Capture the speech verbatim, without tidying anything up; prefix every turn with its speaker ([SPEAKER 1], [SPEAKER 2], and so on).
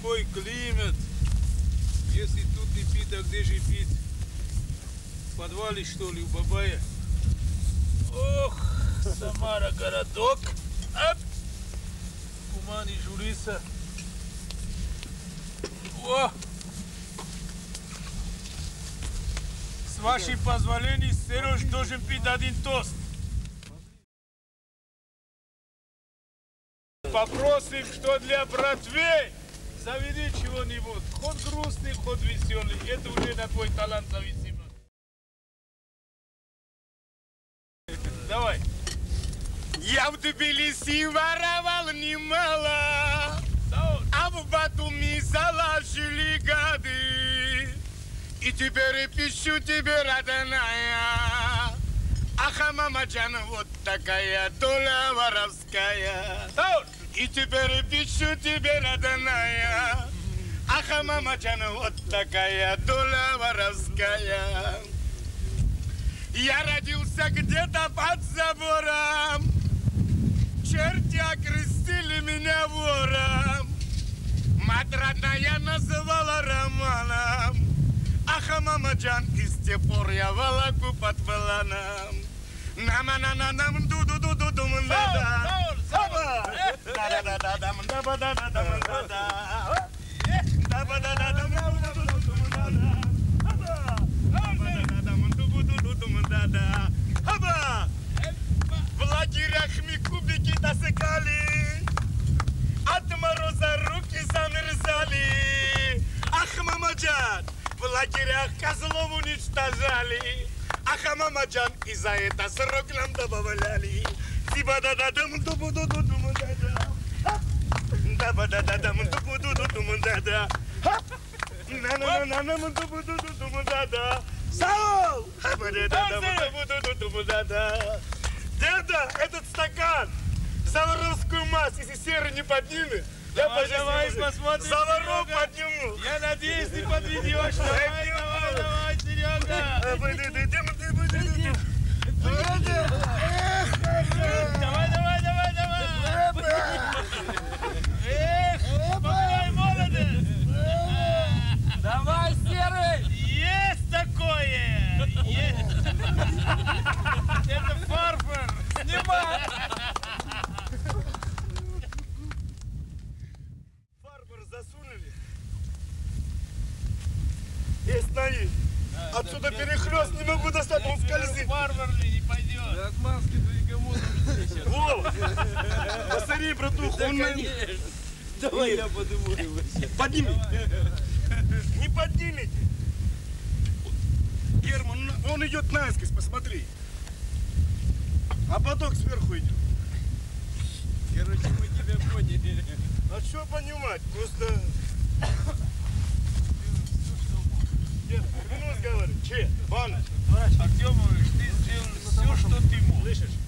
[SPEAKER 1] такой климат. Если тут не пить, а где же пить? В подвале, что ли, у Бабая? Ох, Самара городок. Оп! Куман и Жулиса. О! С вашей позволения, Сереж должен пить один тост. Попросим, что для братвей заведи чего-нибудь. Хоть грустный, хоть веселый. Это уже на твой талант зависимо. Давай.
[SPEAKER 2] Я в Тбилиси воровал немало, а в Батуми заложили годы. И теперь пищу тебе, родная. Ах, мамаджан, вот такая доля воровская. И теперь пищу тебе, родная. Ах, мамаджан, вот такая доля воровская. Я родился где-то под забором. Черти окрестили меня вором. Мать родная называла романом. Ах, мамаджан, и с тех пор я волоку под воланом. Нам-на-на-нам, ду-ду-ду-ду-дум, да-да. Хаба! Да-да-да-дам, да-ба-да-да-дам-да-да. Да-ба-да-да-дам, ду-ду-ду-ду-дум, да-да. Да-ба-да-да-дам, ду-ду-ду-дум, да-да. Хаба! В лагерях мы кубики досыкали. От мороза руки замерзали. Ах, мамаджан! В лагерях козлов уничтожали. Ах, мамаджан, и за это срок нам добавляли. Диба-да-да-дам, дубу-ду-ду-дум, да-да. Да-ба-да-да-дам, дубу-ду-ду-дум, да-да. На-на-на-на-нам, дубу-ду-ду-дум, да-да. Саул! Хаба-да-да-дам, дубу-ду-ду-дум, да-да. Деда, этот стакан за воровскую мазь, если серый не поднимет,
[SPEAKER 1] Давай,
[SPEAKER 2] я
[SPEAKER 1] давай, посмотрим.
[SPEAKER 2] за воров подниму.
[SPEAKER 1] Я надеюсь, ты подведешь. Давай, давай, давай, Серега. Давай, давай, давай, давай. Эх, какой молодец. Давай, Серый. Есть такое. Есть. Это фарфор. Снимай.
[SPEAKER 2] Фарфор засунули. Есть на них. Отсюда перехлёст, не могу достать, он скользит.
[SPEAKER 1] Фарфор ли не пойдет?
[SPEAKER 3] Да отмазки двигамон уже сейчас.
[SPEAKER 2] Вова, посмотри, братух, он на них.
[SPEAKER 3] Давай я подниму его сейчас.
[SPEAKER 2] Подними. Не поднимите. Герман, он идет наискось, посмотри. А поток сверху идет.
[SPEAKER 3] Короче, мы тебя поняли.
[SPEAKER 2] А что понимать? Просто... Дед, минус говорит. Че? Ваня?
[SPEAKER 1] Артемович, ты сделал все, что ты мог.
[SPEAKER 2] Слышишь?